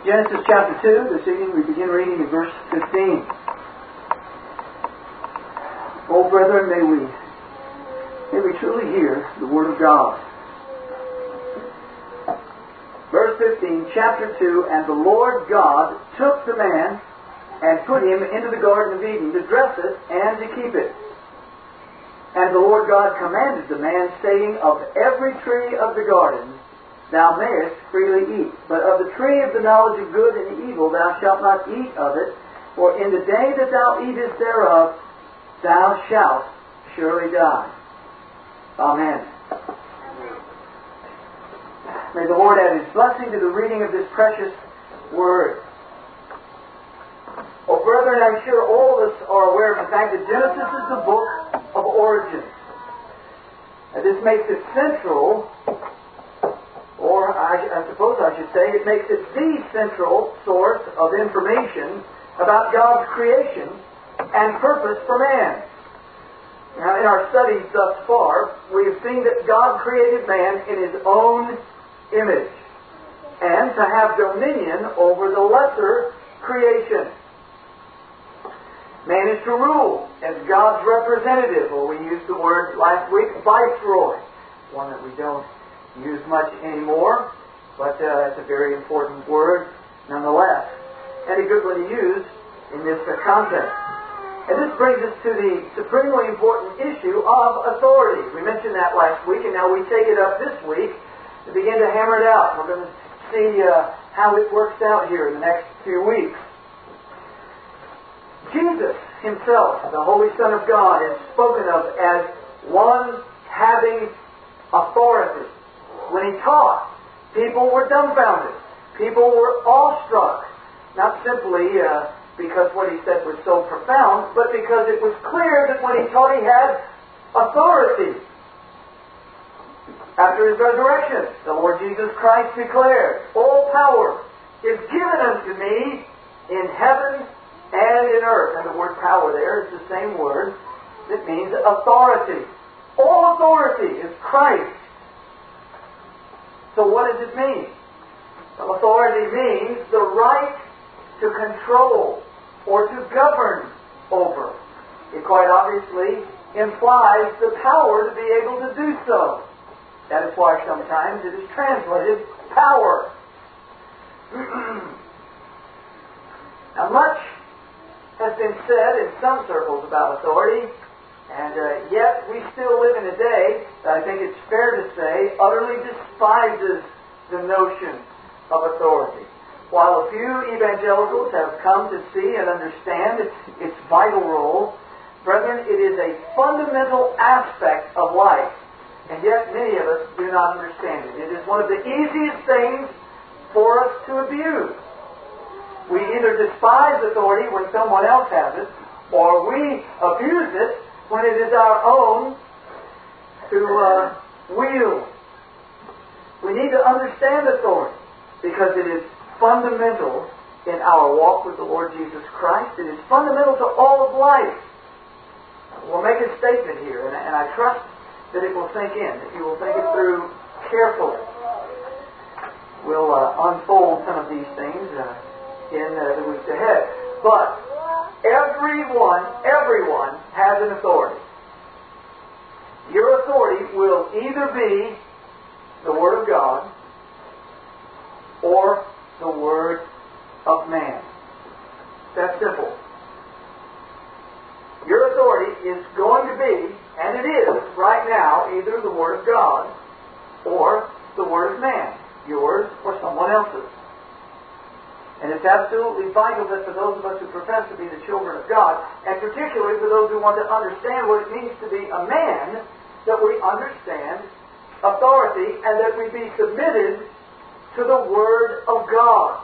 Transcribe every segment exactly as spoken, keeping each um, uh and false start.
Genesis chapter two, this evening we begin reading in verse fifteen. Oh, brethren, may we, may we truly hear the Word of God. Verse fifteen, chapter two, and the Lord God took the man and put him into the Garden of Eden to dress it and to keep it. And the Lord God commanded the man, saying, of every tree of the garden thou mayest freely eat, but of the tree of the knowledge of good and evil thou shalt not eat of it, for in the day that thou eatest thereof thou shalt surely die. Amen. May the Lord add His blessing to the reading of this precious Word. Oh, brethren, I'm sure all of us are aware of the fact that Genesis is the book of origins. And this makes it central, or I, I suppose I should say, it makes it the central source of information about God's creation and purpose for man. Now, in our studies thus far, we have seen that God created man in His own image, and to have dominion over the lesser creation. Man is to rule as God's representative, or we used the word last week, viceroy, one that we don't use much anymore, but uh, it's a very important word nonetheless, and a good one to use in this uh, context. And this brings us to the supremely important issue of authority. We mentioned that last week, and now we take it up this week to begin to hammer it out. We're going to see uh, how it works out here in the next few weeks. Jesus Himself, the Holy Son of God, is spoken of as one having authority. When He taught, people were dumbfounded. People were awestruck. Not simply uh, because what He said was so profound, but because it was clear that when He taught He had authority. After His resurrection, the Lord Jesus Christ declared, all power is given unto me in heaven and in earth. And the word power there is the same word that means authority. All authority is Christ. So what does it mean? Well, authority means the right to control or to govern over. It quite obviously implies the power to be able to do so. That is why sometimes it is translated power. Now, much has been said in some circles about authority, and uh, yet we still live in a day that I think it's fair to say utterly despises the notion of authority. While a few evangelicals have come to see and understand its vital role, brethren, it is a fundamental aspect of life, and yet many of us do not understand it. It is one of the easiest things for us to abuse. We either despise authority when someone else has it, or we abuse it when it is our own to uh, wield. We need to understand authority because it is fundamental in our walk with the Lord Jesus Christ. It is fundamental to all of life. We'll make a statement here, and, and I trust that it will sink in, that you will think it through carefully. We'll uh, unfold some of these things uh, in uh, the weeks ahead. But everyone, everyone has an authority. Your authority will either be the Word of God or the Word of man. That's simple. Your authority is going to be, and it is right now, either the Word of God or the Word of man, yours or someone else's. And it's absolutely vital that for those of us who profess to be the children of God, and particularly for those who want to understand what it means to be a man, that we understand authority and that we be submitted to the Word of God.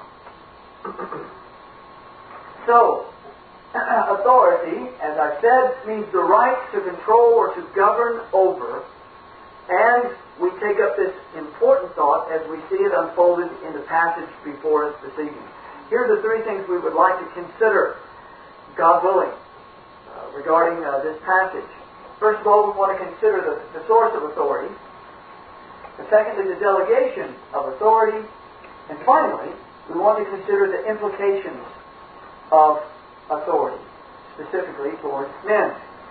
So, authority, as I said, means the right to control or to govern over. And we take up this important thought as we see it unfolded in the passage before us this evening. Here are the three things we would like to consider, God willing, uh, regarding uh, this passage. First of all, we want to consider the, the source of authority. And secondly, the delegation of authority. And finally, we want to consider the implications of authority, specifically towards men.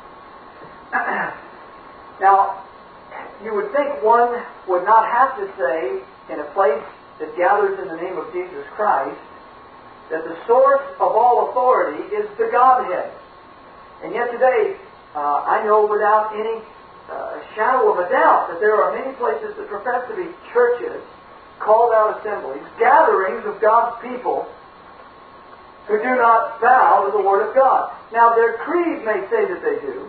Now, you would think one would not have to say in a place that gathers in the name of Jesus Christ that the source of all authority is the Godhead. And yet today, uh, I know without any uh, shadow of a doubt that there are many places that profess to be churches, called out assemblies, gatherings of God's people who do not bow to the Word of God. Now, their creed may say that they do.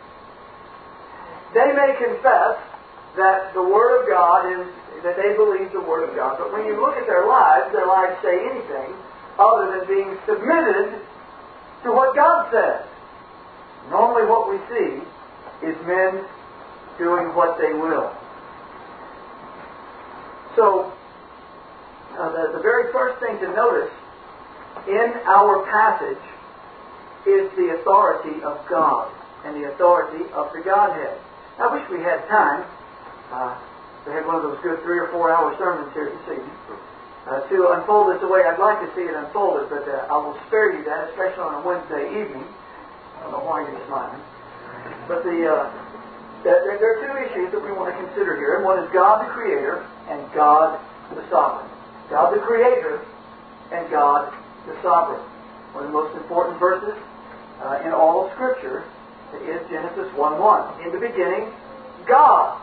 They may confess that the Word of God is, that they believe the Word of God. But when you look at their lives, their lives say anything other than being submitted to what God says. Normally what we see is men doing what they will. So, uh, the, the very first thing to notice in our passage is the authority of God and the authority of the Godhead. I wish we had time. Uh, we had one of those good three or four hour sermons here this evening. Uh, to unfold this the way I'd like to see it unfolded, but uh, I will spare you that, especially on a Wednesday evening. I don't know why you're smiling. But the, uh, the, there are two issues that we want to consider here. One is God the Creator and God the Sovereign. God the Creator and God the Sovereign. One of the most important verses uh, in all of Scripture is Genesis one one. In the beginning, God.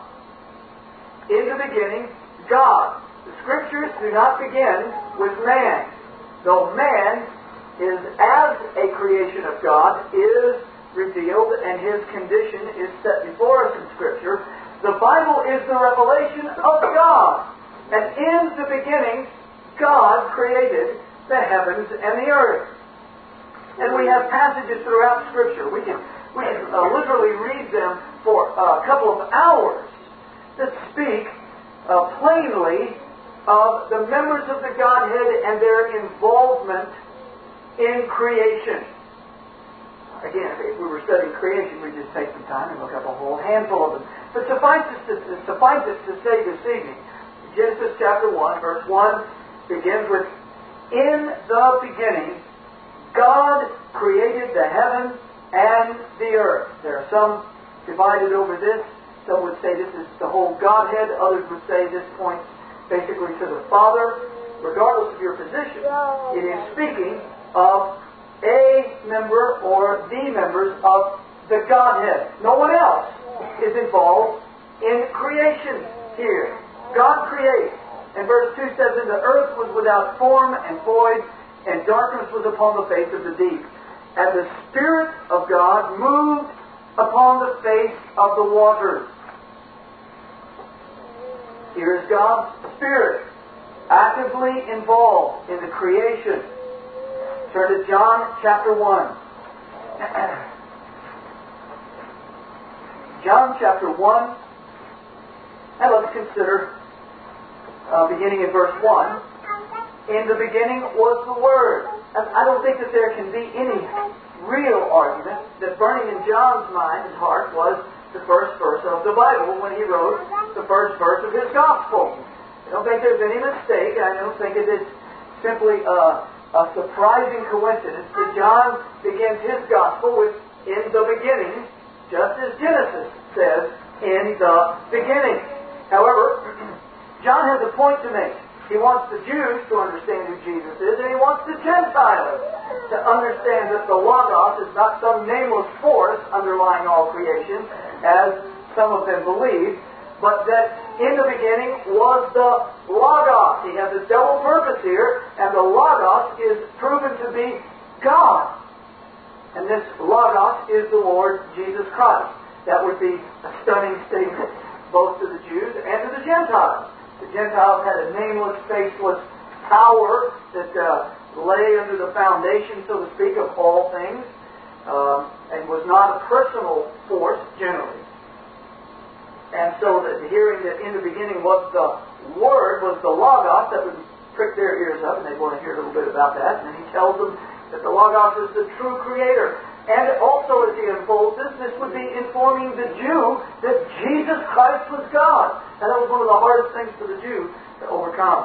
In the beginning, God. The Scriptures do not begin with man. Though man is, as a creation of God, is revealed and his condition is set before us in Scripture, the Bible is the revelation of God. And in the beginning, God created the heavens and the earth. And we have passages throughout Scripture. We can, we can uh, literally read them for a couple of hours that speak uh, plainly of the members of the Godhead and their involvement in creation. Again, if we were studying creation, we'd just take some time and look up a whole handful of them. But suffice it to, suffice it to say this evening, Genesis chapter one, verse one, begins with, in the beginning, God created the heaven and the earth. There are some divided over this. Some would say this is the whole Godhead. Others would say this points basically to the Father. Regardless of your position, it is speaking of a member or the members of the Godhead. No one else is involved in creation here. God creates. And verse two says, and the earth was without form and void, and darkness was upon the face of the deep. And the Spirit of God moved upon the face of the waters. Here is God's Spirit actively involved in the creation. Turn to John chapter one. John chapter one. And let's consider, uh, beginning in verse one. In the beginning was the Word. And I don't think that there can be any real argument that burning in John's mind and heart was the first verse of the Bible when he wrote the first verse of his Gospel. I don't think there's any mistake. I don't think it is simply a, a surprising coincidence that John begins his Gospel with, in the beginning, just as Genesis says, in the beginning. However, John has a point to make. He wants the Jews to understand who Jesus is, and he wants the Gentiles to understand that the Logos is not some nameless force underlying all creation, as some of them believe, but that in the beginning was the Logos. He has a double purpose here, and the Logos is proven to be God. And this Logos is the Lord Jesus Christ. That would be a stunning statement both to the Jews and to the Gentiles. The Gentiles had a nameless, faceless power that uh, lay under the foundation, so to speak, of all things, um, and was not a personal force generally. And so that hearing that in the beginning was the Word, was the Logos, that would prick their ears up, and they'd want to hear a little bit about that. And then he tells them that the Logos is the true Creator. And also, as he unfolds this, this would be informing the Jew that Jesus Christ was God. And that was one of the hardest things for the Jew to overcome.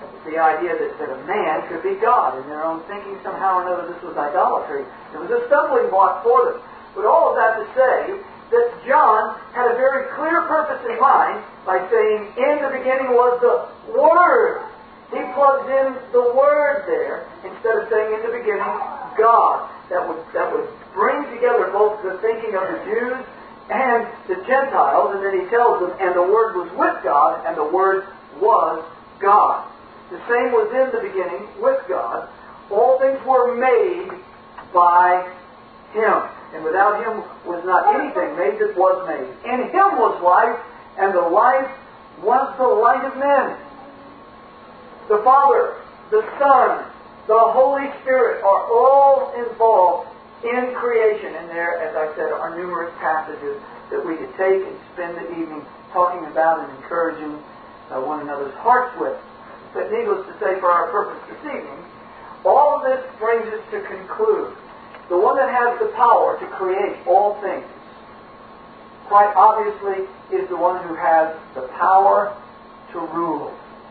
the idea that, that a man could be God. In their own thinking, somehow or another, this was idolatry. It was a stumbling block for them. But all of that to say that John had a very clear purpose in mind by saying, in the beginning was the Word. He plugs in the Word there instead of saying in the beginning, God. That would, that would bring together both the thinking of the Jews and the Gentiles, and then he tells them, and the Word was with God, and the Word was God. The same was in the beginning with God. All things were made by Him. And without Him was not anything made that was made. In Him was life, and the life was the light of men. The Father, the Son, the Holy Spirit are all involved in creation. And there, as I said, are numerous passages that we could take and spend the evening talking about and encouraging uh, one another's hearts with. But needless to say, for our purpose this evening, all of this brings us to conclude. The one that has the power to create all things, quite obviously, is the one who has the power to rule.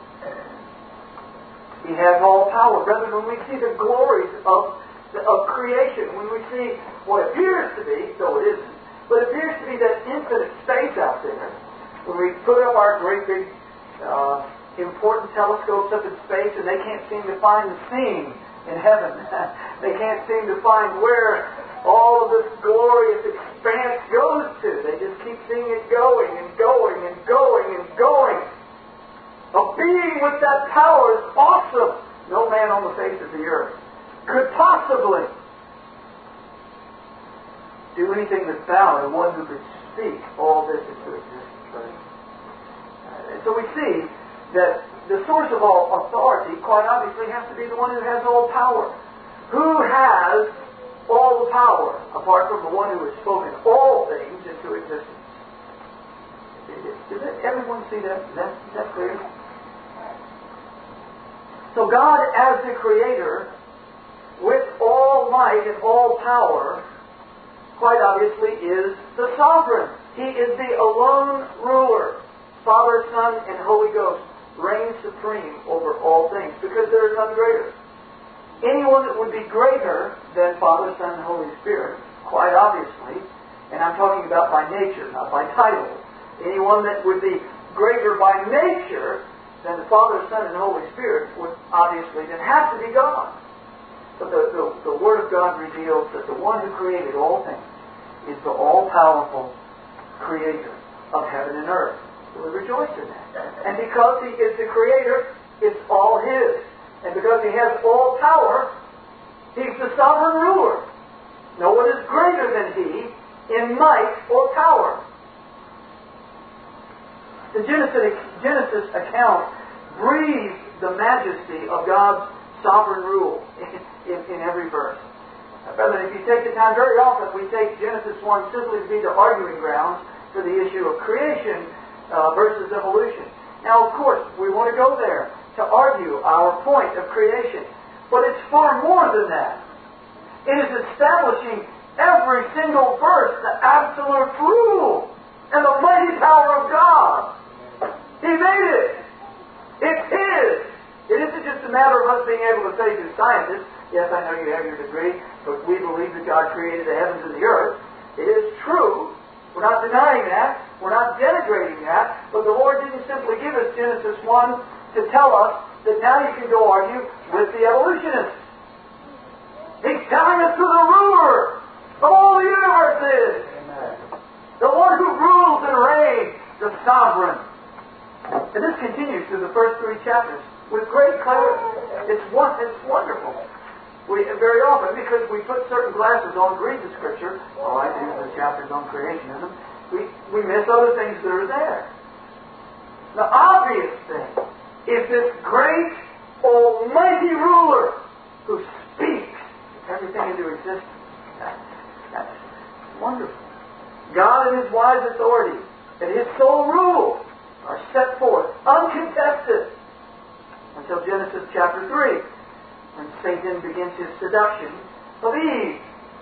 He has all power. Brethren, when we see the glories of, of creation, when we see what appears to be, though it isn't, but appears to be that infinite space out there, when we put up our great big uh, important telescopes up in space and they can't seem to find the scene in heaven. They can't seem to find where all of this glorious expanse goes to. They just keep seeing it going and going and going and going. A being with that power is awesome. No man on the face of the earth could possibly do anything that's found, and one who could speak all this into existence. Uh, so we see that the source of all authority, quite obviously, has to be the one who has all power. Who has all the power, apart from the one who has spoken all things into existence? Does everyone see that? Is that, is that clear? So God, as the Creator, with all might and all power, quite obviously is the sovereign. He is the alone ruler. Father, Son, and Holy Ghost reign supreme over all things, because there is none greater. Anyone that would be greater than Father, Son, and Holy Spirit, quite obviously, and I'm talking about by nature, not by title, anyone that would be greater by nature than the Father, Son, and Holy Spirit would obviously then have to be God. But the, the, the Word of God reveals that the one who created all things is the all-powerful Creator of heaven and earth. So we rejoice in that. And because He is the Creator, it's all His. And because He has all power, He's the sovereign ruler. No one is greater than He in might or power. The Genesis, Genesis account breathes the majesty of God's sovereign rule in, in, in every verse. Now, brethren, if you take the time, very often we take Genesis one simply to be the arguing grounds for the issue of creation uh, versus evolution. Now, of course, we want to go there to argue our point of creation. But it's far more than that. It is establishing every single verse the absolute rule and the mighty power of God. He made it. It's His. It isn't just a matter of us being able to say to scientists, yes, I know you have your degree, but we believe that God created the heavens and the earth. It is true. We're not denying that. We're not denigrating that. But the Lord didn't simply give us Genesis one to tell us that now you can go argue with the evolutionists. He's telling us who the ruler of all the universe is. Amen. The one who rules and reigns, the sovereign. And this continues through the first three chapters with great clarity. It's, one, it's wonderful. We very often, because we put certain glasses on to read the Scripture, oh, I do the chapters on creationism, we, we miss other things that are there. The obvious thing is this great, almighty ruler who speaks everything into existence. That, that's wonderful. God and His wise authority and His sole rule are set forth, uncontested, until Genesis chapter three, when Satan begins his seduction of Eve.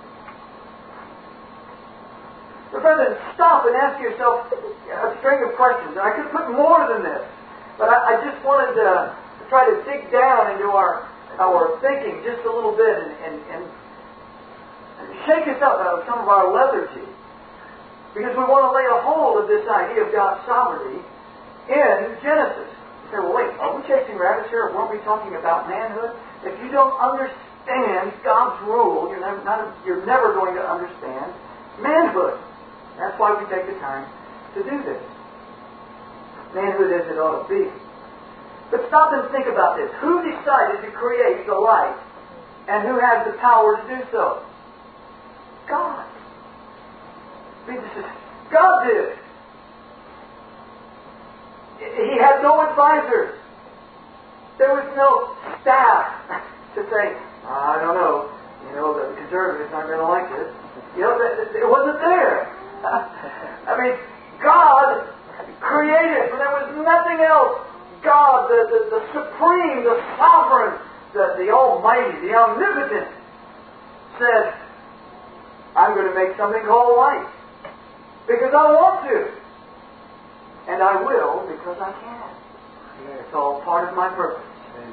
So, brethren, stop and ask yourself a string of questions. And I could put more than this, but I, I just wanted to try to dig down into our our thinking just a little bit and, and, and shake us up out of some of our lethargy. Because we want to lay a hold of this idea of God's sovereignty in Genesis. You say, well, wait, are we chasing rabbits here? Weren't we talking about manhood? If you don't understand God's rule, you're never, not, you're never going to understand manhood. That's why we take the time to do this. Manhood as it ought to be. But stop and think about this. Who decided to create the light? And who has the power to do so? God. See, this is, God did. He had no advisors. There was no staff to say, I don't know, you know, the conservatives aren't going to like this. You know, it wasn't there. I mean, God created, but there was nothing else. God, the, the, the supreme, the sovereign, the, the almighty, the omnipotent, said, I'm going to make something called light. Because I want to. And I will because I can. It's all part of my purpose.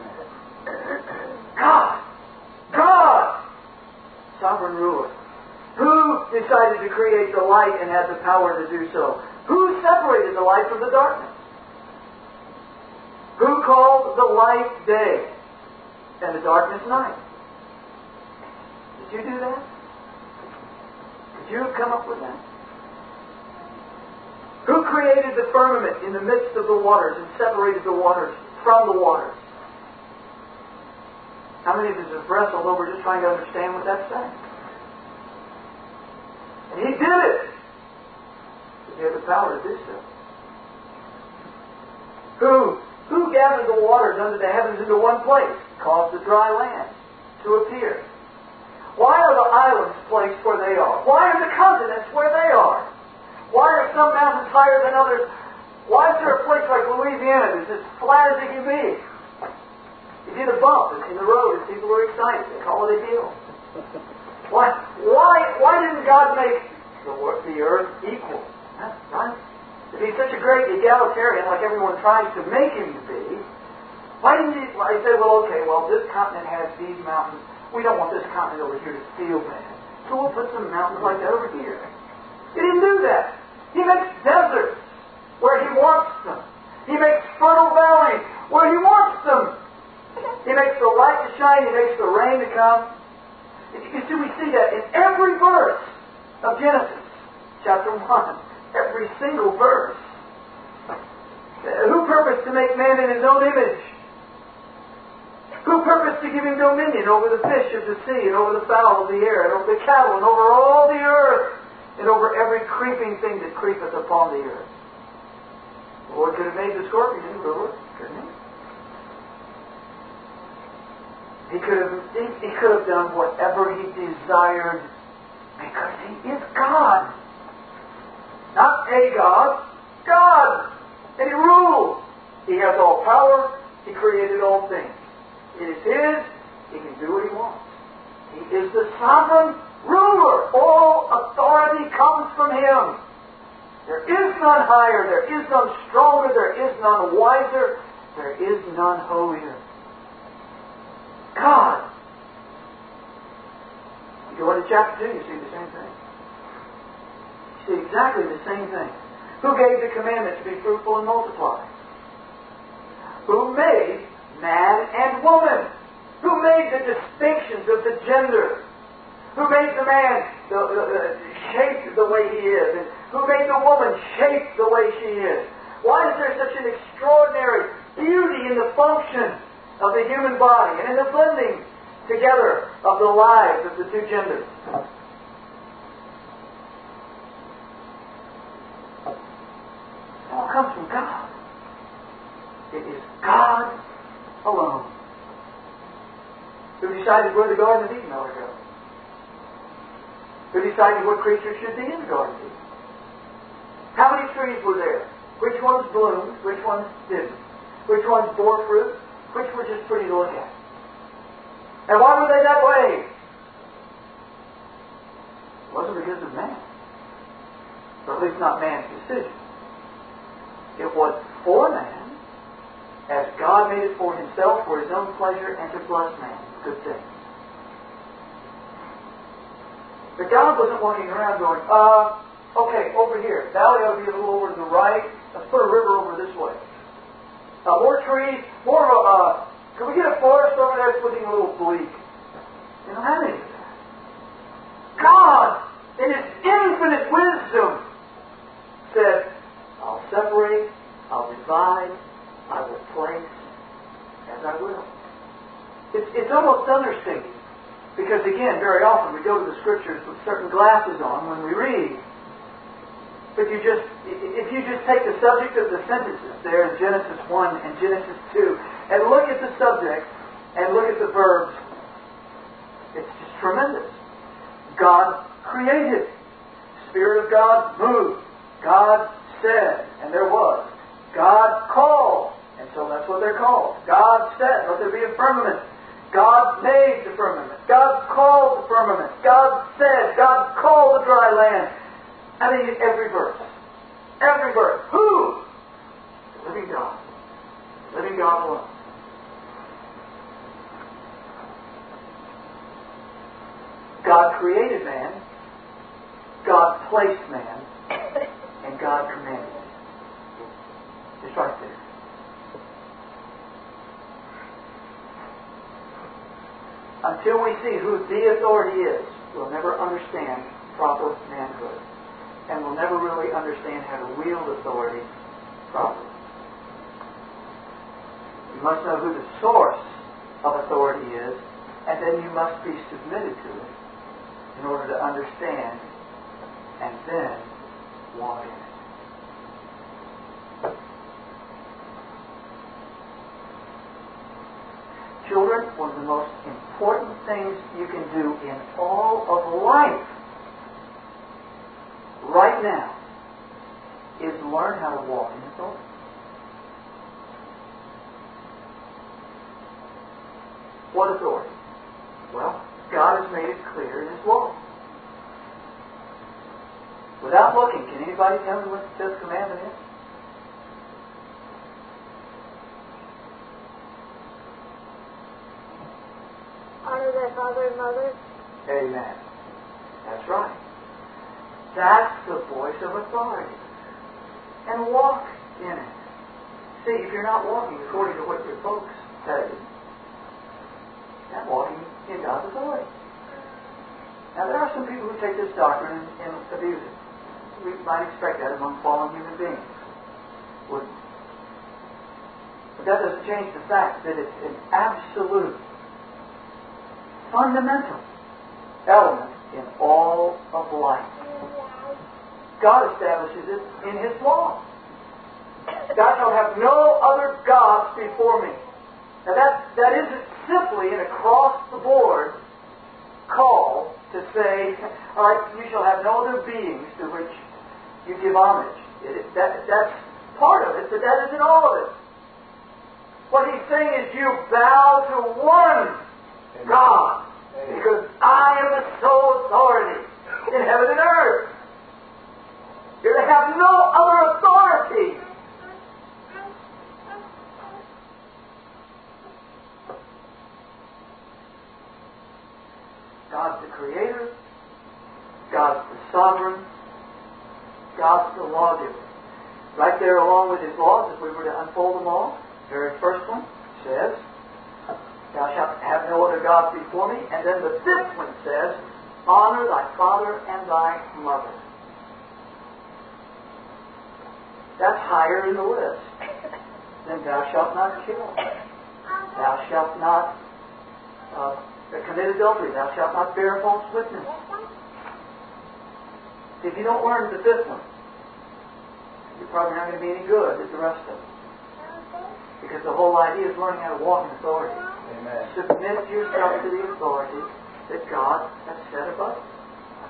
God. God. Sovereign ruler. Who decided to create the light and had the power to do so? Who separated the light from the darkness? Who called the light day and the darkness night? Did you do that? Did you come up with that? Who created the firmament in the midst of the waters and separated the waters from the waters? How many of us have wrestled over just trying to understand what that's saying? And He did it. He had the power to do so. Who? Who gathered the waters under the heavens into one place? Caused the dry land to appear. Why are the islands placed where they are? Why are the continents where they are? Why are some mountains higher than others? Why is there a place like Louisiana that's as flat as it can be? You see the bump in the road and people are excited. They call it a hill. Why, why, why didn't God make the, the earth equal? Huh? Right? If He's such a great egalitarian like everyone tries to make Him to be, why didn't He well, say, well, okay, well, this continent has these mountains. We don't want this continent over here to feel bad. So we'll put some mountains like that over here. He didn't do that. He makes deserts where He wants them. He makes fertile valleys where He wants them. He makes the light to shine. He makes the rain to come. You see, we see that in every verse of Genesis, chapter one. Every single verse. Who purposed to make man in His own image? Who purposed to give him dominion over the fish of the sea and over the fowl of the air and over the cattle and over all the earth and over every creeping thing that creepeth upon the earth? The Lord could have made the scorpion ruler, couldn't He? He could have, he, he could have done whatever He desired because He is God. Not a God, God. And He rules. He has all power. He created all things. It is His. He can do what He wants. He is the sovereign ruler. All authority comes from Him. There is none higher. There is none stronger. There is none wiser. There is none holier. God. You go into chapter two, you see the same thing. See exactly the same thing. Who gave the commandment to be fruitful and multiply? Who made man and woman? Who made the distinctions of the gender? Who made the man the, the, the, shaped the way he is? And who made the woman shaped the way she is? Why is there such an extraordinary beauty in the function of the human body and in the blending together of the lives of the two genders? It all comes from God. It is God alone. Who decided where the Garden of Eden ought to go? Who decided what creatures should be in the Garden of Eden? How many trees were there? Which ones bloomed? Which ones didn't? Which ones bore fruit? Which were just pretty to look at? And why were they that way? It wasn't because of man. Or at least not man's decision. It was for man, as God made it for Himself, for His own pleasure, and to bless man. Good thing. But God wasn't walking around going, uh, okay, over here. Valley ought to be a little over to the right. Let's put a river over this way. Uh, more trees, more of a, uh, can we get a forest over there? It's looking a little bleak. You don't have any of that. God, in His infinite wisdom, said, I'll separate, I'll divide, I will place as I will. It's, it's almost understated. Because again, very often we go to the Scriptures with certain glasses on when we read. But you just, if you just take the subject of the sentences there in Genesis one and Genesis two, and look at the subject, and look at the verbs, it's just tremendous. God created. Spirit of God moved. God said, and there was. God called, and so that's what they're called. God said, let there be a firmament. God made the firmament. God called the firmament. God said. God called the dry land. I mean, every verse. Every verse. Who? The living God. The living God alone. God created man. God placed man. And God commanded it. It's right there. Until we see who the authority is, we'll never understand proper manhood. And we'll never really understand how to wield authority properly. You must know who the source of authority is, and then you must be submitted to it in order to understand and then walk in it. Children, one of the most important things you can do in all of life right now is learn how to walk in authority. What authority? Well, God has made it clear in His law. Without looking, can anybody tell me what the fifth commandment is? Honor thy father and mother. Amen. That's right. That's the voice of authority. And walk in it. See, if you're not walking according to what your folks tell you, you're not walking in God's authority. Now, there are some people who take this doctrine and, and abuse it. We might expect that among fallen human beings. Wouldn't. But that doesn't change the fact that it's an absolute, fundamental element in all of life. God establishes it in His law. Thou shalt have no other gods before me. Now that, that isn't simply an across-the-board call to say, all right, you shall have no other beings to which you give homage. It, that, that's part of it, but that isn't all of it. What He's saying is you bow to one God, because I am the sole authority in heaven and earth. You're to have no other authority. God's the creator. God's the sovereign. God's the lawgiver. Right there along with His laws, if we were to unfold them all, the very first one says, Thou shalt have no other gods before me. And then the fifth one says, Honor thy father and thy mother. That's higher in the list than thou shalt not kill. Thou shalt not uh, commit adultery. Thou shalt not bear false witness. If you don't learn the fifth one, you're probably not going to be any good at the rest of them. Because the whole idea is learning how to walk in authority. Amen. Submit yourself to the authority that God has set above you.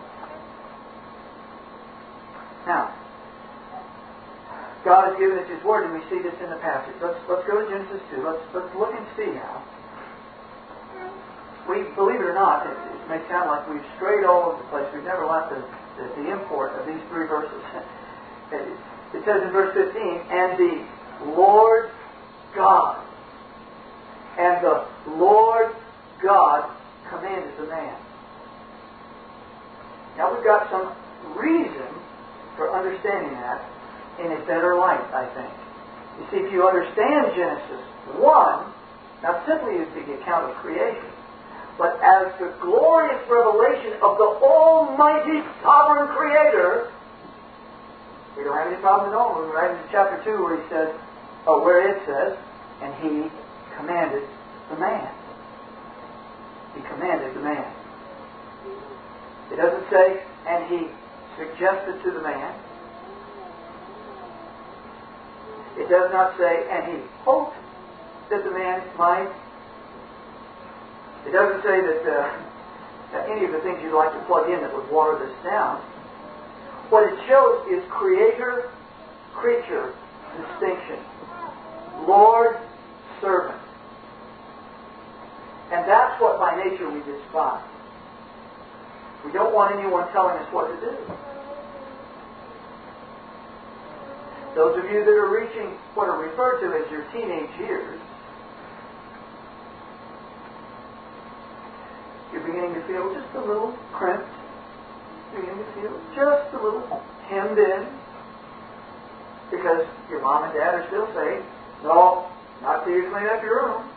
Now, God has given us His Word, and we see this in the passage. Let's let's go to Genesis two. Let's let's look and see now. We believe it or not, it, it may sound like we've strayed all over the place. We've never left the, the, the import of these three verses. It, it says in verse fifteen, and the Lord God. And the Lord God commanded the man. Now we've got some reason for understanding that in a better light, I think. You see, if you understand Genesis one, not simply as the account of creation, but as the glorious revelation of the Almighty Sovereign Creator, we don't have any problem at all. We're right into chapter two where he says, oh, where it says, and he commanded the man. He commanded the man. It doesn't say, and he suggested to the man. It does not say, and he hoped that the man might. It doesn't say that uh, any of the things you'd like to plug in that would water this down. What it shows is creator-creature distinction. Lord, servant. And that's what by nature we despise. We don't want anyone telling us what to do. Those of you that are reaching what are referred to as your teenage years, you're beginning to feel just a little crimped. You're beginning to feel just a little hemmed in. Because your mom and dad are still saying, no, not till you clean up your room.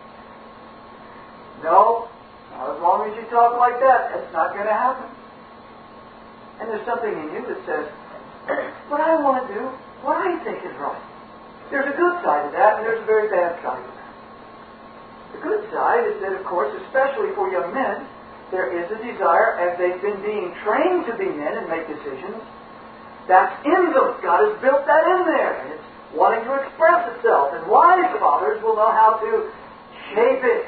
No, not as long as you talk like that. That's not going to happen. And there's something in you that says, but I want to do what I think is right. There's a good side to that, and there's a very bad side to that. The good side is that, of course, especially for young men, there is a desire, as they've been being trained to be men and make decisions, that's in them. God has built that in there, and it's wanting to express itself. And wise fathers will know how to shape it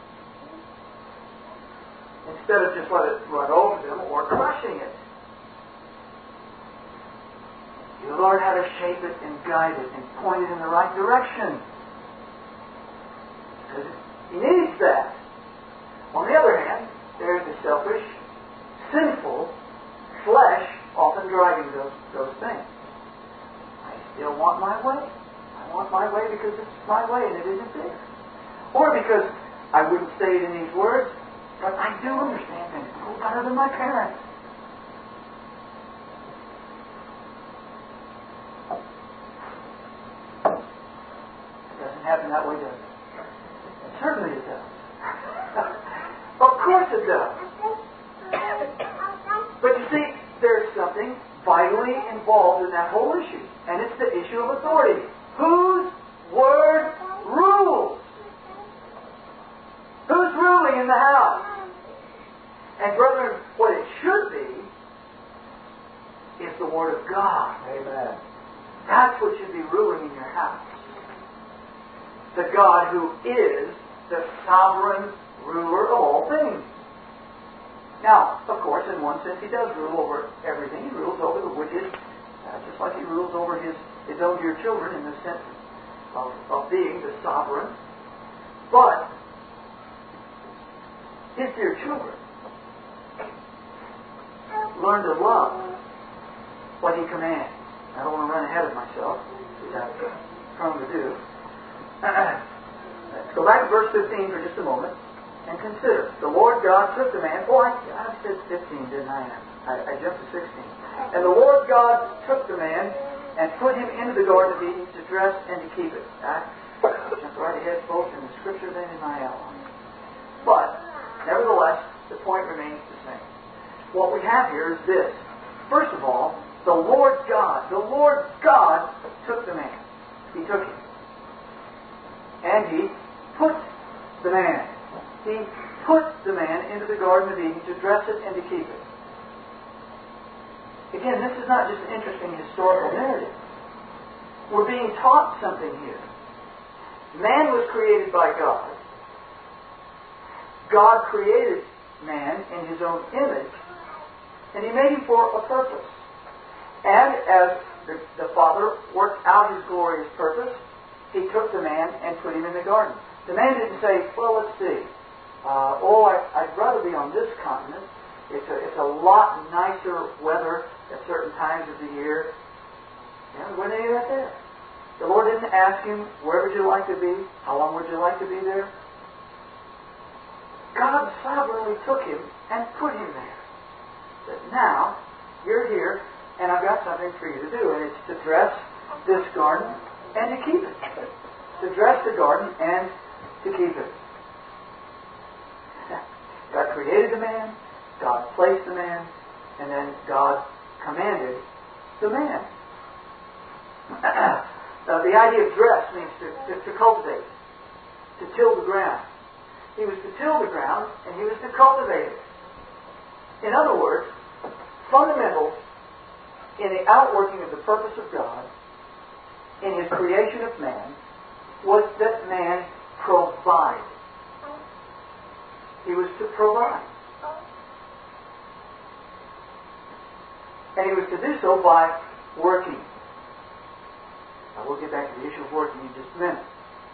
instead of just let it run over them or crushing it. You learn how to shape it and guide it and point it in the right direction. Because he needs that. On the other hand, there's the selfish, sinful flesh often driving those, those things. I still want my way. I want my way because it's my way and it isn't theirs. Or because I wouldn't say it in these words, but I do understand things a little better than my parents. Happen that way, does it? And certainly it does. Of course it does. But you see, there's something vitally involved in that whole issue, and it's the issue of authority. Whose word rules? Who's ruling in the house? And brethren, what it should be is the Word of God. Amen. That's what should be ruling in your house. The God who is the sovereign ruler of all things. Now, of course, in one sense, He does rule over everything. He rules over the wicked, uh, just like He rules over His, his own dear children in the sense of, of being the sovereign. But His dear children learn to love what He commands. I don't want to run ahead of myself, which I'm prone to do. Let's go back to verse fifteen for just a moment and consider. The Lord God took the man. Oh, I, I said fifteen, didn't I? I? I jumped to sixteen. And the Lord God took the man and put him into the Garden of Eden to dress and to keep it. I jumped right ahead both in the Scriptures and in my outline. But, nevertheless, the point remains the same. What we have here is this. First of all, the Lord God, the Lord God took the man. He took him. And He put the man. He put the man into the Garden of Eden to dress it and to keep it. Again, this is not just an interesting historical narrative. We're being taught something here. Man was created by God. God created man in His own image, and He made him for a purpose. And as the, the Father worked out His glorious purpose, He took the man and put him in the garden. The man didn't say, well, let's see. Uh, oh, I, I'd rather be on this continent. It's a, it's a lot nicer weather at certain times of the year. Yeah, there wasn't any of that there. The Lord didn't ask him, where would you like to be? How long would you like to be there? God sovereignly took him and put him there. Said, now, you're here, and I've got something for you to do, and it's to dress this garden and to keep it. To dress the garden and to keep it. God created the man, God placed the man, and then God commanded the man. uh, the idea of dress means to, to, to cultivate, to till the ground. He was to till the ground, and he was to cultivate it. In other words, fundamental in the outworking of the purpose of God, in his creation of man, was that man provide. He was to provide. And he was to do so by working. Now we'll get back to the issue of working in just a minute.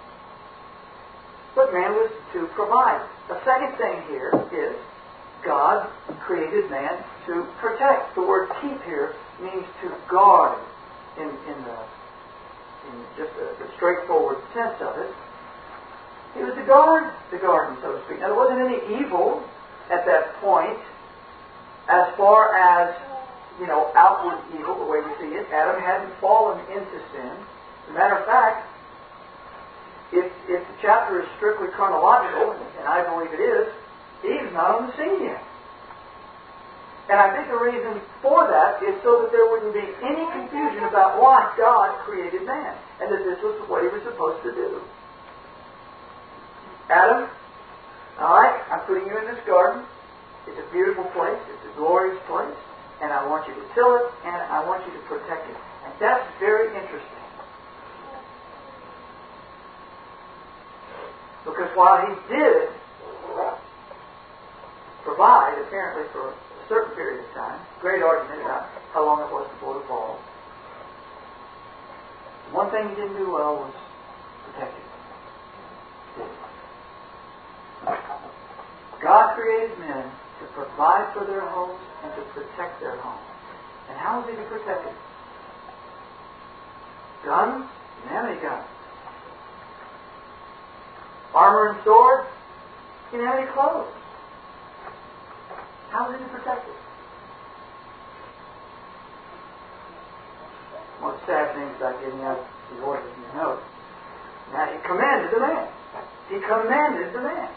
But man was to provide. The second thing here is God created man to protect. The word keep here means to guard in, in, the, in just the, the straightforward sense of it. He was to guard the garden, so to speak. Now, there wasn't any evil at that point as far as, you know, outward evil, the way we see it. Adam hadn't fallen into sin. As a matter of fact, if, if the chapter is strictly chronological, and I believe it is, Eve's not on the scene yet. And I think the reason for that is so that there wouldn't be any confusion about why God created man, and that this was what he was supposed to do. Adam, all right, I'm putting you in this garden. It's a beautiful place. It's a glorious place. And I want you to till it, and I want you to protect it. And that's very interesting. Because while he did provide, apparently for a certain period of time, great argument about how long it was before the fall, one thing he didn't do well was protect it. God created men to provide for their homes and to protect their homes. And how was he to protect it? Guns? He didn't have any guns. Armor and sword? He didn't have any clothes. How was he to protect it? One of the sad things about getting out the orders in your notes. Now, he commanded the man. He commanded the man.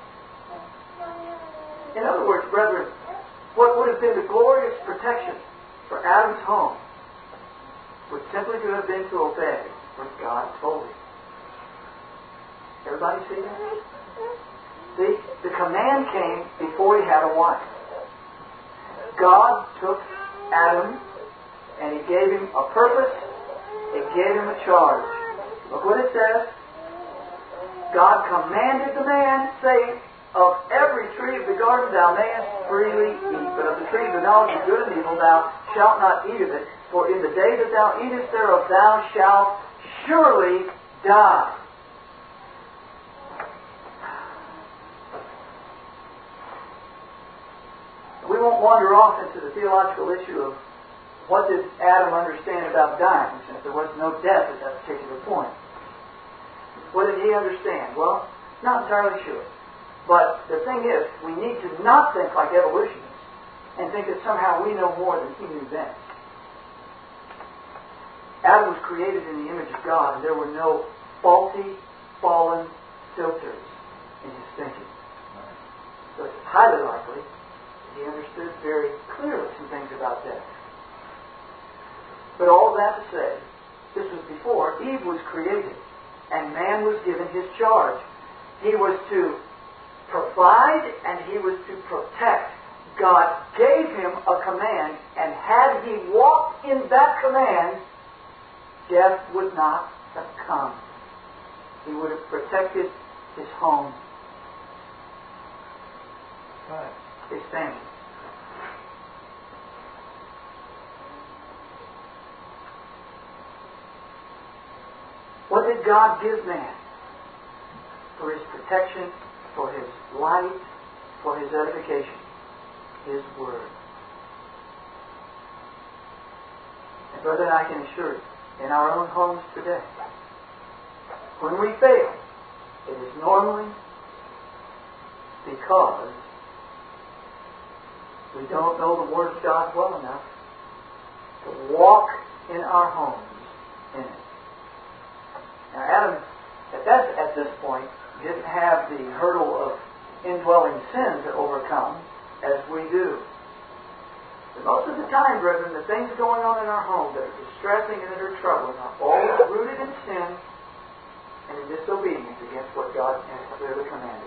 In other words, brethren, what would have been the glorious protection for Adam's home would simply to have been to obey what God told him. Everybody see that? See, the command came before he had a wife. God took Adam and he gave him a purpose, he gave him a charge. Look what it says. God commanded the man, saying, of every tree of the garden thou mayest freely eat, but of the tree of the knowledge of good and evil thou shalt not eat of it, for in the day that thou eatest thereof thou shalt surely die. We won't wander off into the theological issue of what did Adam understand about dying, since there was no death at that particular point. What did he understand? Well, not entirely sure. But the thing is, we need to not think like evolutionists and think that somehow we know more than he knew then. Adam was created in the image of God, and there were no faulty, fallen filters in his thinking. So it's highly likely that he understood very clearly some things about death. But all that to say, this was before Eve was created, and man was given his charge. He was to provide and he was to protect. God gave him a command, and had he walked in that command, death would not have come. He would have protected his home, Right. his family. What did God give man? For his protection, for his light, for his edification. His Word. And brother, I can assure you, in our own homes today, When we fail, it is normally because we don't know the Word of God well enough to walk in our homes in it. Now, Adam, at, that, at this point, didn't have the hurdle of indwelling sin to overcome as we do. But most of the time, brethren, the things going on in our home that are distressing and that are troubling are always rooted in sin and in disobedience against what God has clearly commanded.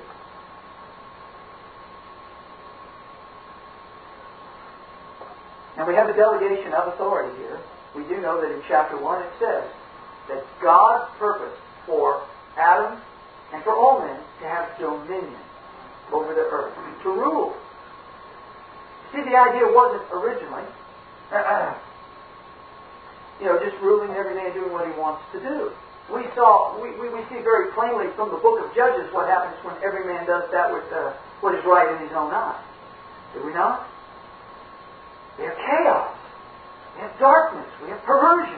Now we have a delegation of authority here. We do know that in chapter one it says that God purposed for Adam and for all men to have dominion over the earth, to rule. See, the idea wasn't originally, uh, you know, just ruling every man doing what he wants to do. We saw, we, we, we see very plainly from the book of Judges what happens when every man does that with uh, what is right in his own eyes. Do we not? We have chaos. We have darkness. We have perversion.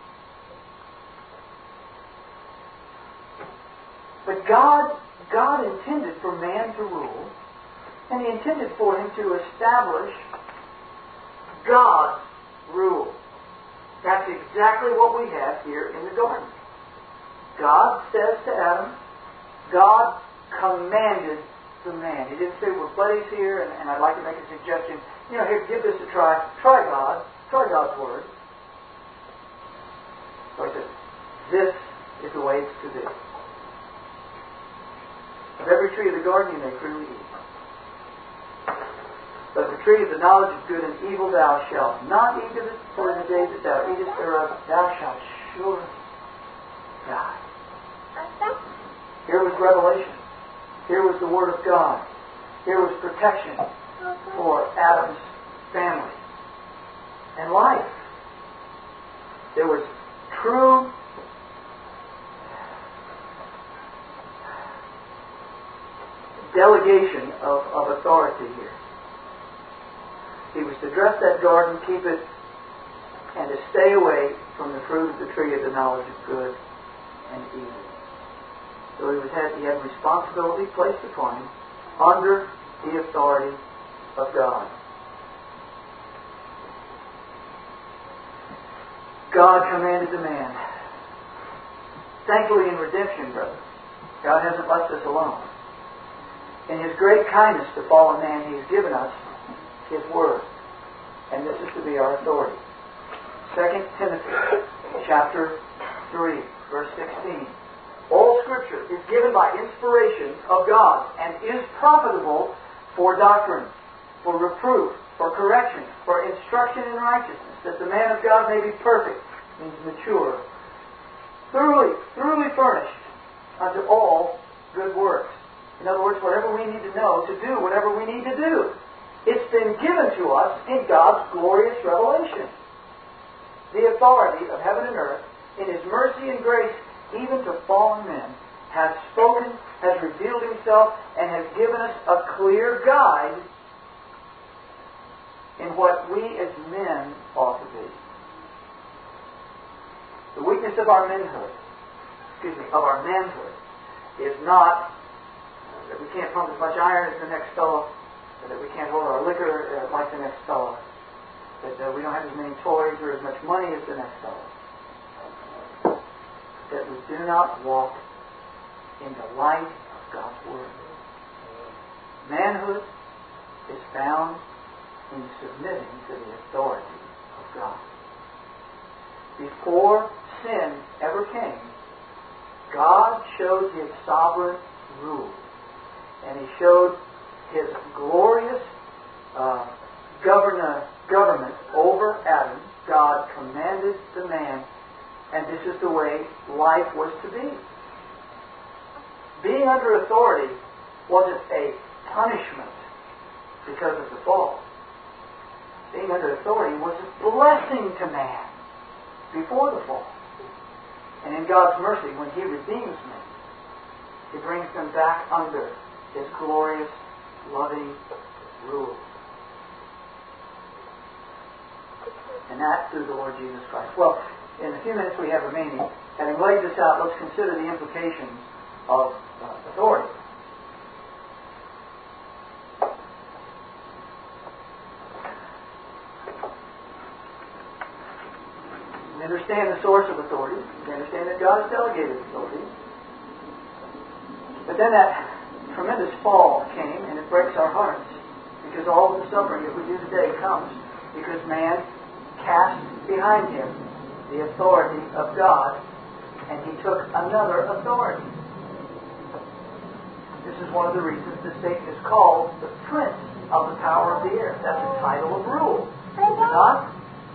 But God, God intended for man to rule, and He intended for him to establish God's rule. That's exactly what we have here in the garden. God says to Adam, God commanded the man. He didn't say, we're buddies here, and, and I'd like to make a suggestion. You know, here, give this a try. Try God. Try God's Word. So he says, this is the way it's to be. Of every tree of the garden you may freely eat. But the tree of the knowledge of good and evil thou shalt not eat of it, for in the day that thou eatest thereof thou shalt surely die. Here was revelation. Here was the Word of God. Here was protection for Adam's family and life. There was true delegation of, of authority here. He was to dress that garden, keep it, and to stay away from the fruit of the tree of the knowledge of good and evil. So he, was had, he had responsibility placed upon him under the authority of God. God commanded the man. Thankfully in redemption, brother, God hasn't left us alone. In His great kindness to fallen man, He has given us His Word. And this is to be our authority. Second Timothy chapter three, verse sixteen. All Scripture is given by inspiration of God and is profitable for doctrine, for reproof, for correction, for instruction in righteousness, that the man of God may be perfect, means mature, thoroughly, thoroughly furnished unto all good works. In other words, whatever we need to know to do whatever we need to do. It's been given to us in God's glorious revelation. The authority of heaven and earth, in His mercy and grace, even to fallen men, has spoken, has revealed Himself, and has given us a clear guide in what we as men ought to be. The weakness of our manhood, excuse me, of our manhood, is not that we can't pump as much iron as the next fellow, or that we can't hold our liquor uh, like the next fellow, that uh, we don't have as many toys or as much money as the next fellow. That we do not walk in the light of God's Word. Manhood is found in submitting to the authority of God. Before sin ever came, God showed His sovereign rule. And He showed His glorious uh, governor, government over Adam. God commanded the man, and this is the way life was to be. Being under authority wasn't a punishment because of the fall. Being under authority was a blessing to man before the fall. And in God's mercy, when He redeems men, He brings them back under His glorious, loving rule. And that through the Lord Jesus Christ. Well, in the few minutes we have remaining, Having laid this out, let's consider the implications of uh, authority. We understand the source of authority. We understand that God has delegated authority. But then that tremendous fall came, and it breaks our hearts. Because all of the suffering that we do today comes because man cast behind him the authority of God, and he took another authority. This is one of the reasons that Satan is called the prince of the power of the air. That's a title of rule. Is it not?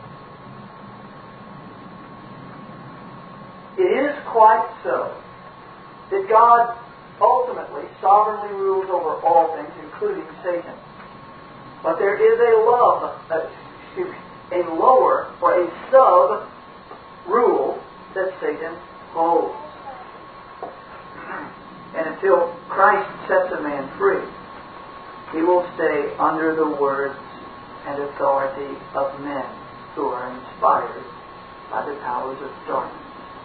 It is quite so that God ultimately, sovereignly rules over all things, including Satan. But there is a love, uh, excuse me, a lower or a sub-rule that Satan holds. And until Christ sets a man free, he will stay under the words and authority of men who are inspired by the powers of darkness.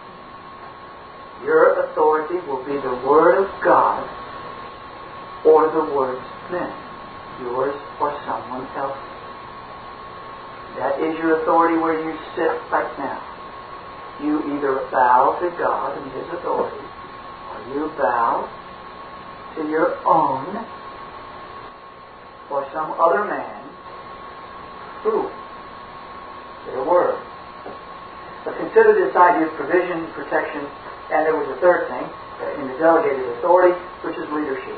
Your authority will be the Word of God or the words of men, yours or someone else's. That is your authority where you sit right now. You either bow to God and His authority, or you bow to your own or some other man's rule, their word. But consider this idea of provision, protection, and there was a third thing in the delegated authority, which is leadership.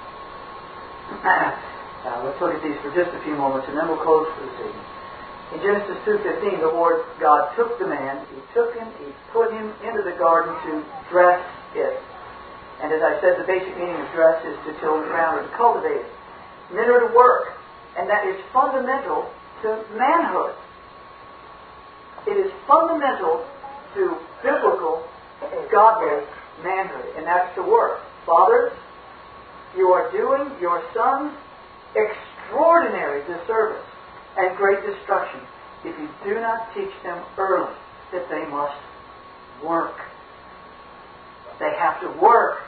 Now, let's look at these for just a few moments, and then we'll close for this evening. In Genesis two fifteen, the Lord God took the man, He took him, He put him into the garden to dress it. And as I said, the basic meaning of dress is to till the ground or to cultivate it. Men are to work, and that is fundamental to manhood. It is fundamental to biblical, godly manhood, and that's to work. Fathers, you are doing your sons extraordinary disservice and great destruction if you do not teach them early that they must work. They have to work.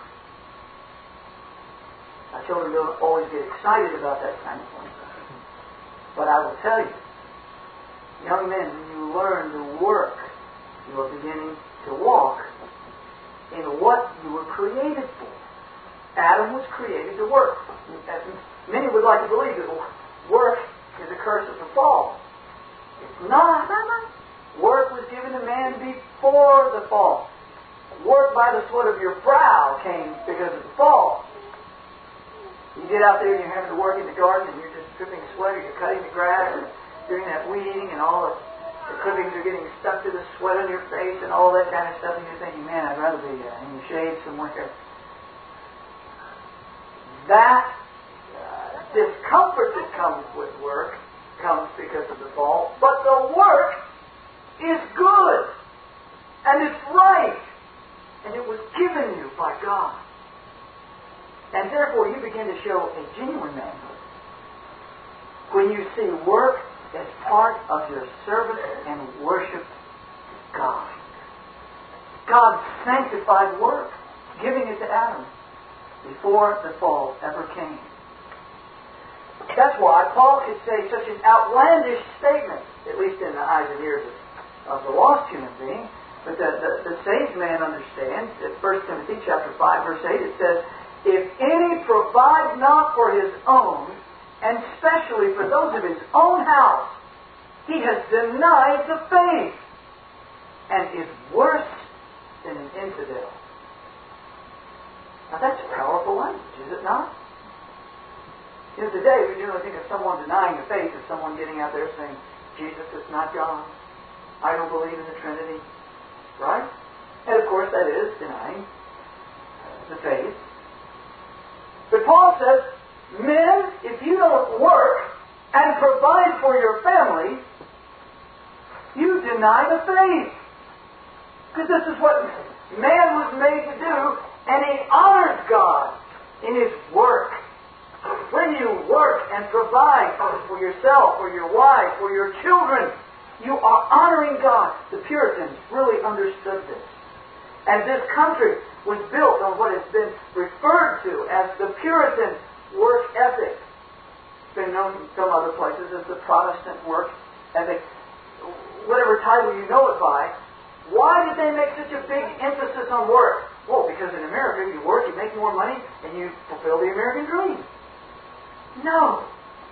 Our children don't always get excited about that kind of thing. But I will tell you, young men, when you learn to work, you are beginning to walk in what you were created for. Adam was created to work. As many would like to believe that work is a curse of the fall. It's not. Work was given to man before the fall. Work by the sweat of your brow came because of the fall. You get out there and you're having to work in the garden and you're just dripping sweat, or you're cutting the grass and doing that weeding, and all the, the clippings are getting stuck to the sweat on your face and all that kind of stuff, and you're thinking, man, I'd rather be uh, in the shade somewhere. That uh, discomfort that comes with work comes because of the fall, but the work is good, and it's right, and it was given you by God. And therefore you begin to show a genuine manhood when you see work as part of your service and worship to God. God sanctified work, giving it to Adam before the fall ever came. That's why Paul could say such an outlandish statement, at least in the eyes and ears of, of the lost human being. But the, the, the saved man understands. At First Timothy chapter five, verse eight, it says, "If any provide not for his own, and especially for those of his own house, he has denied the faith, and is worse than an infidel." Now that's powerful language, is it not? You know, today we generally think of someone denying the faith as someone getting out there saying, Jesus is not God. I don't believe in the Trinity. Right? And of course that is denying uh, the faith. But Paul says, men, if you don't work and provide for your family, you deny the faith. Because this is what man was made to do, and he honors God in his work. When you work and provide for yourself, for your wife, for your children, you are honoring God. The Puritans really understood this. And this country was built on what has been referred to as the Puritan work ethic. It's been known in some other places as the Protestant work ethic. Whatever title you know it by. Why did they make such a big emphasis on work? Well, because in America you work, you make more money, and you fulfill the American dream. No.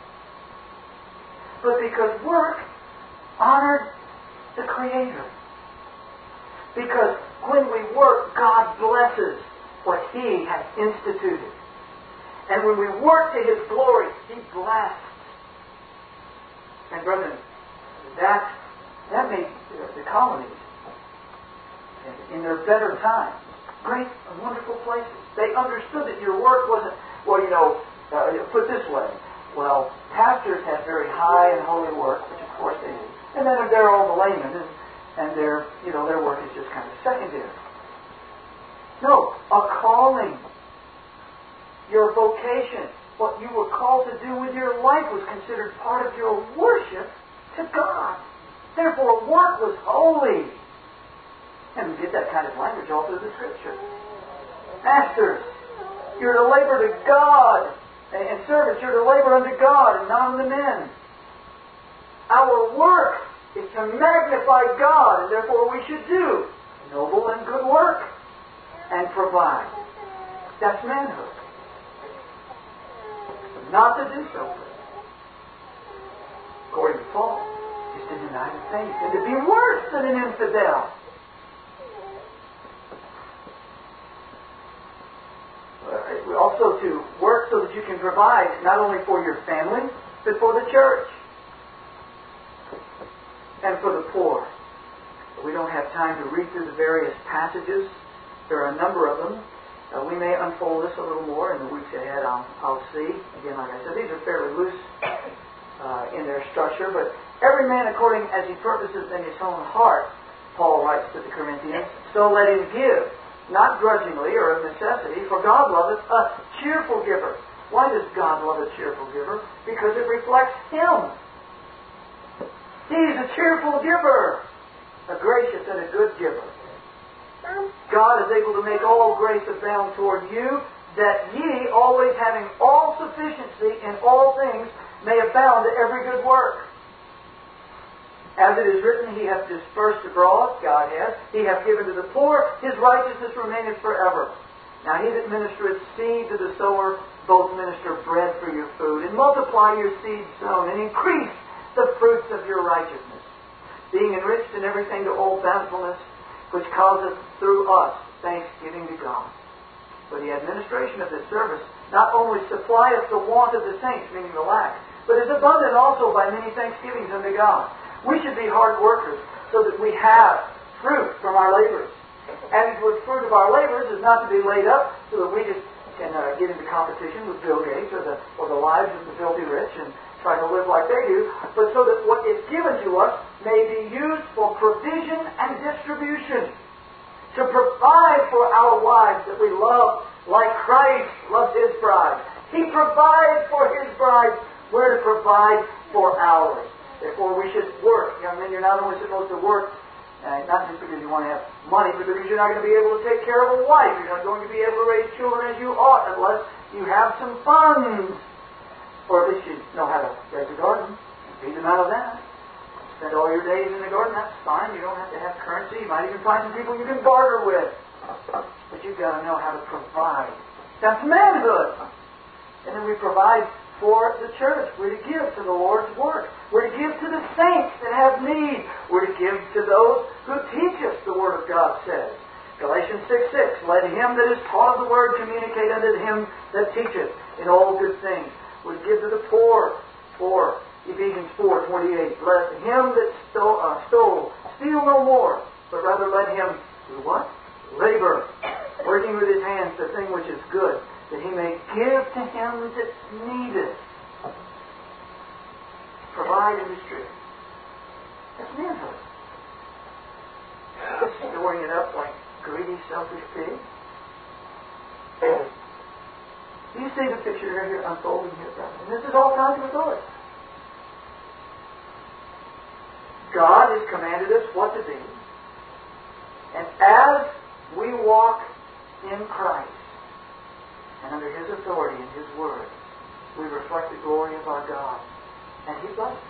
But because work honored the Creator. Because when we work, God blesses what He has instituted. And when we work to His glory, He blessed. And brethren, that, that made the colonies, in their better times, great and wonderful places. They understood that your work wasn't, well, you know, uh, put this way. Well, pastors have very high and holy work, which of course they do. And then they're all the laymen, and, and their, you know, their work is just kind of secondary. No, a calling. Your vocation, what you were called to do with your life was considered part of your worship to God. Therefore, work was holy. And we get that kind of language all through the Scripture. Masters, you're to labor to God. And servants, you're to labor unto God and not unto men. Our work is to magnify God, and therefore we should do noble and good work and provide. That's manhood. Not to do so, according to Paul, is to deny the faith and to be worse than an infidel. Uh, also to work so that you can provide not only for your family, but for the church and for the poor. We don't have time to read through the various passages. There are a number of them. Uh, we may unfold this a little more in the weeks ahead. I'll, I'll see. Again, like I said, these are fairly loose uh, in their structure. But every man according as he purposes in his own heart, Paul writes to the Corinthians, so let him give, not grudgingly or of necessity, for God loveth a cheerful giver. Why does God love a cheerful giver? Because it reflects Him. He's a cheerful giver, a gracious and a good giver. God is able to make all grace abound toward you, that ye, always having all sufficiency in all things, may abound to every good work. As it is written, He hath dispersed abroad, God has, He hath given to the poor, His righteousness remaineth forever. Now He that ministereth seed to the sower, both minister bread for your food, and multiply your seed sown, and increase the fruits of your righteousness, being enriched in everything to all bountifulness, which causeth through us thanksgiving to God. For the administration of this service not only supplieth the want of the saints, meaning the lack, but is abundant also by many thanksgivings unto God. We should be hard workers so that we have fruit from our labors. And the fruit of our labors is not to be laid up so that we just can uh, get into competition with Bill Gates or the, or the lives of the filthy rich and try to live like they do, but so that what is given to us may be used for provision and distribution, to provide for our wives that we love like Christ loves His bride. He provides for His bride. We're to provide for ours. Therefore, we should work. Young men, you're not only supposed to work, uh, not just because you want to have money, but because you're not going to be able to take care of a wife. You're not going to be able to raise children as you ought unless you have some funds. Or at least you know how to raise a garden. Feed them out of that. Spend all your days in the garden, that's fine. You don't have to have currency. You might even find some people you can barter with. But you've got to know how to provide. That's manhood. And then we provide for the church. We're to give to the Lord's work. We're to give to the saints that have need. We're to give to those who teach us, the Word of God says. Galatians six six, let him that is taught of the Word communicate unto him that teacheth in all good things. Would give to the poor, for Ephesians four twenty-eight. Let him that stole, uh, stole steal no more, but rather let him do what? Labor, working with his hands the thing which is good, that he may give to him that needeth. Provide and distribute. That's manhood. Just storing it up like greedy, selfish pigs. Do you see the picture right here unfolding here, brother? And this is all kinds of authority. God has commanded us what to be. And as we walk in Christ and under His authority and His Word, we reflect the glory of our God. And He blesses us.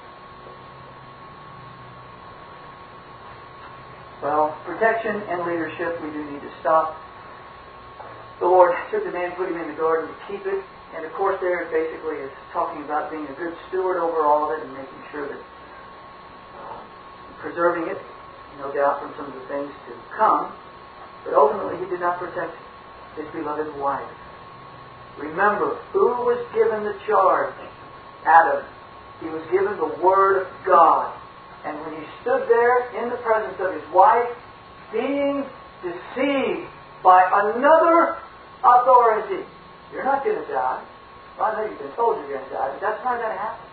Well, protection and leadership, we do need to stop. The Lord took the man, put him in the garden to keep it. And of course there it basically is talking about being a good steward over all of it and making sure that uh, preserving it, no doubt from some of the things to come. But ultimately He did not protect His beloved wife. Remember, who was given the charge? Adam. He was given the Word of God. And when he stood there in the presence of his wife, being deceived by another authority, you're not going to die. Well, I know you've been told you're going to die, but that's not going to happen.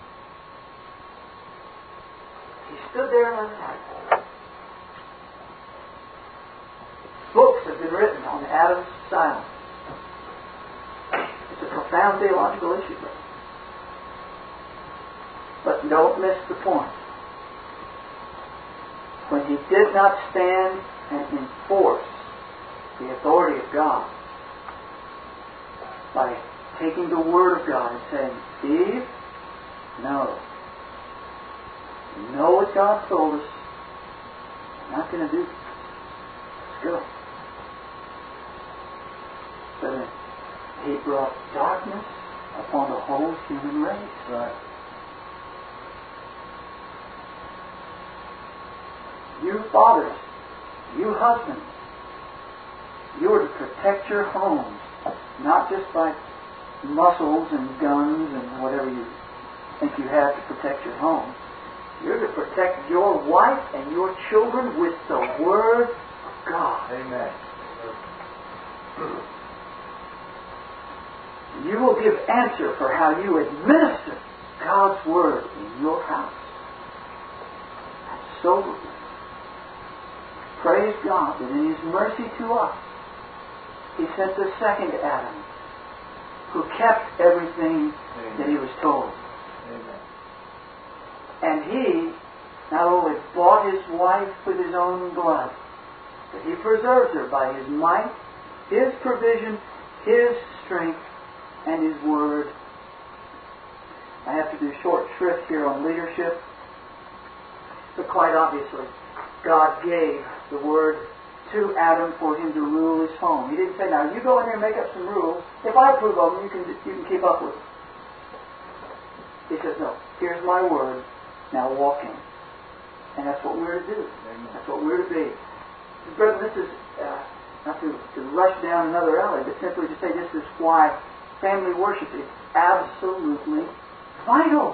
He stood there and let it happen. Books have been written on Adam's silence. It's a profound theological issue. But don't miss the point. When he did not stand and enforce the authority of God by taking the Word of God and saying, Eve, no. You know what God told us. I'm not going to do this. Let's go. So then he brought darkness upon the whole human race. Right. You fathers, you husbands, you are to protect your homes, not just by muscles and guns and whatever you think you have to protect your home. You're to protect your wife and your children with the Word of God. Amen. You will give answer for how you administer God's Word in your house. That's sobering. Praise God that in His mercy to us, He sent the second Adam, who kept everything Amen. That he was told. Amen. And He not only bought His wife with His own blood, but He preserves her by His might, His provision, His strength, and His Word. I have to do short shrift here on leadership, but quite obviously, God gave the Word to Adam for him to rule his home. He didn't say, now you go in there and make up some rules. If I approve of them, you can, you can keep up with them. He says, no, here's my Word, now walk in it. And that's what we're to do. Amen. That's what we're to be. Brethren, this is uh, not to, to rush down another alley, but simply to say this is why family worship is absolutely vital.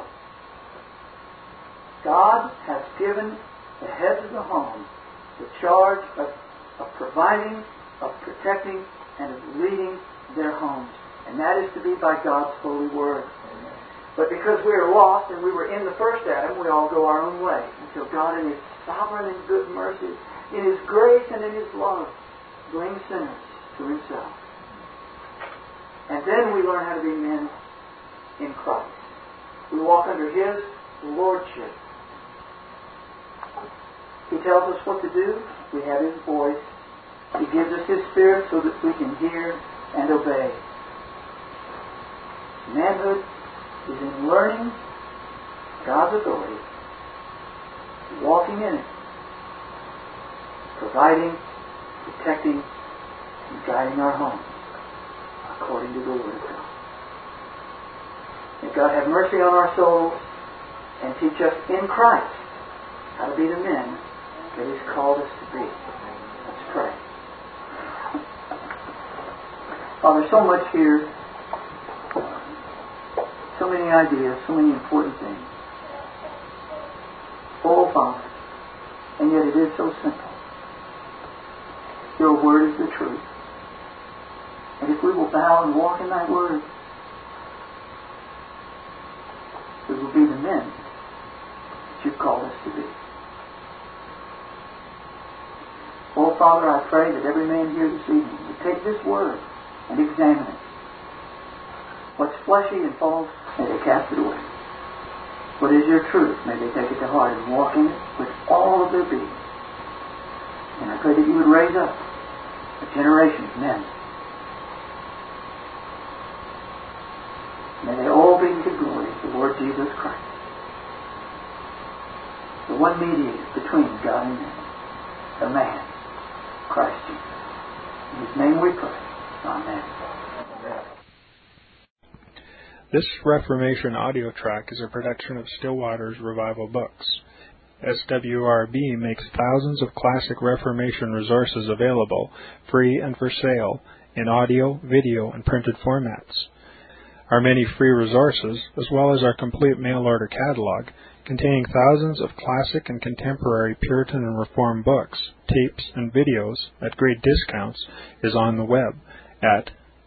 God has given the heads of the home the charge of, of providing, of protecting, and of leading their homes. And that is to be by God's holy Word. Amen. But because we are lost and we were in the first Adam, we all go our own way until God in His sovereign and good mercy, in His grace and in His love, brings sinners to Himself. And then we learn how to be men in Christ. We walk under His lordship. He tells us what to do. We have His voice. He gives us His Spirit so that we can hear and obey. Manhood is in learning God's authority, walking in it, providing, protecting, and guiding our homes according to the Word of God. May God have mercy on our souls and teach us in Christ how to be the men that He's called us to be. Let's pray. Father, so much here, so many ideas, so many important things. Oh, Father, and yet it is so simple. Your Word is the truth. And if we will bow and walk in Thy Word, we will be the men that You've called us to be. Oh, Father, I pray that every man here this evening would take this Word and examine it. What's fleshy and false, may they cast it away. What is Your truth, may they take it to heart and walk in it with all of their being. And I pray that you would raise up a generation of men. May they all bring to glory the Lord Jesus Christ, the one mediator between God and men, the man, Christ Jesus. In His name we pray. Amen. This Reformation audio track is a production of Still Waters Revival Books. S W R B makes thousands of classic Reformation resources available, free and for sale, in audio, video, and printed formats. Our many free resources, as well as our complete mail-order catalog, containing thousands of classic and contemporary Puritan and Reformed books, tapes, and videos at great discounts, is on the web at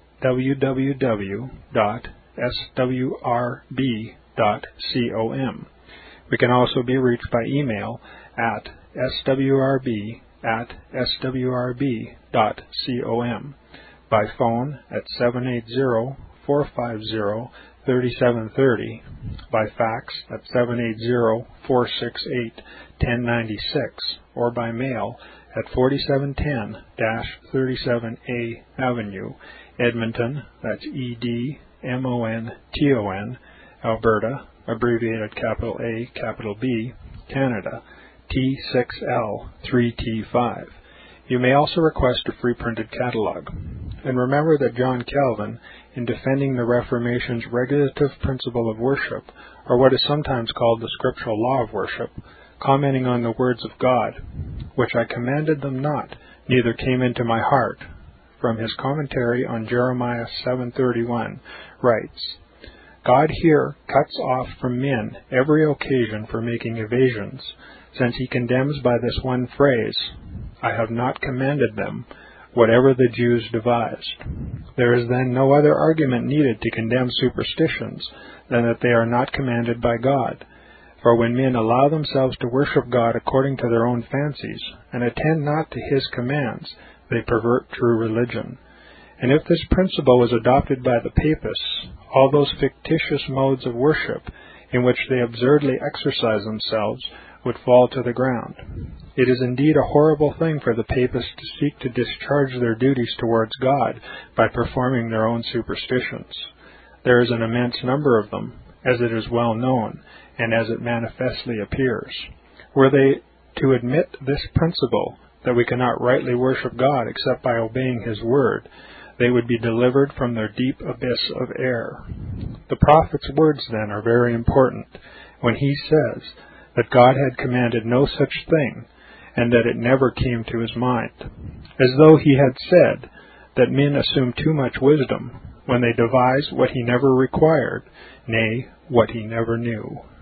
w w w dot s w r b dot com. We can also be reached by email at s w r b at s w r b dot com, by phone at seven eight zero, four five zero, three seven three zero, by fax at seven eight zero, four six eight, one zero nine six, or by mail at forty-seven ten thirty-seven A Avenue, Edmonton, that's E D M O N T O N, Alberta, abbreviated capital A, capital B, Canada, T six L three T five. You may also request a free printed catalog. And remember that John Calvin, in defending the Reformation's regulative principle of worship, or what is sometimes called the scriptural law of worship, commenting on the words of God, which I commanded them not, neither came into my heart, from his commentary on Jeremiah seven thirty-one, writes, God here cuts off from men every occasion for making evasions, since he condemns by this one phrase, I have not commanded them, whatever the Jews devised. There is then no other argument needed to condemn superstitions than that they are not commanded by God. For when men allow themselves to worship God according to their own fancies, and attend not to his commands, they pervert true religion. And if this principle was adopted by the papists, all those fictitious modes of worship in which they absurdly exercise themselves would fall to the ground. It is indeed a horrible thing for the papists to seek to discharge their duties towards God by performing their own superstitions. There is an immense number of them, as it is well known, and as it manifestly appears. Were they to admit this principle, that we cannot rightly worship God except by obeying his word, they would be delivered from their deep abyss of error. The prophet's words, then, are very important, when he says that God had commanded no such thing, and that it never came to his mind, as though he had said that men assume too much wisdom when they devise what he never required, nay, what he never knew.